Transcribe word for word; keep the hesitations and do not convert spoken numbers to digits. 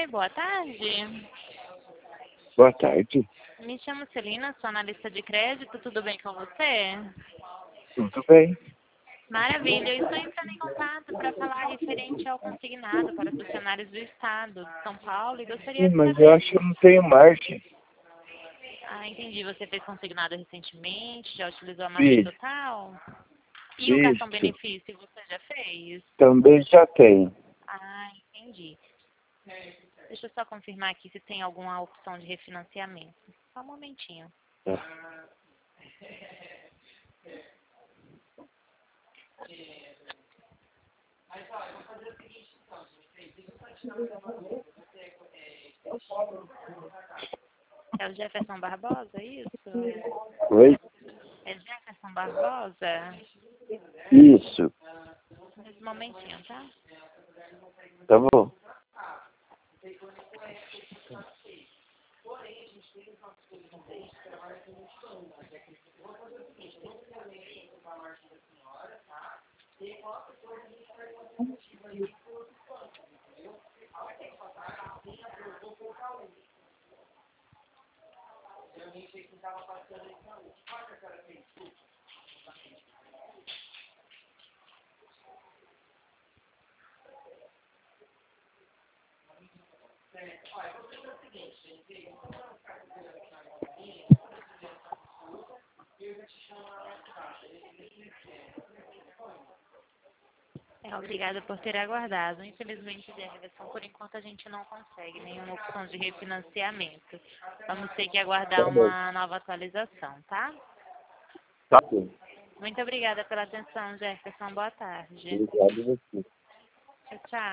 Oi, boa tarde. Boa tarde. Me chamo Celina, sou analista de crédito, tudo bem com você? Tudo bem? Maravilha, eu estou entrando em contato para falar referente ao consignado para funcionários do Estado de São Paulo e gostaria Sim, de mas eu saber... acho que eu não tenho margem. Ah, entendi, você fez consignado recentemente, já utilizou a margem Isso, total? E o cartão isso. benefício você já fez? Também já tenho. Ah, entendi. Deixa eu só confirmar aqui se tem alguma opção de refinanciamento. Só um momentinho. É. É o Jefferson Barbosa, é isso? Oi? É Jefferson Barbosa? Isso. Esse momentinho, tá? Tá bom. É, obrigada por ter aguardado. Infelizmente, Jefferson, por enquanto a gente não consegue nenhuma opção de refinanciamento. Vamos ter que Tá aguardar bom. uma nova atualização, tá? Tá bom. Muito obrigada pela atenção, Jefferson. Boa tarde. Obrigado a você. Tchau, tchau.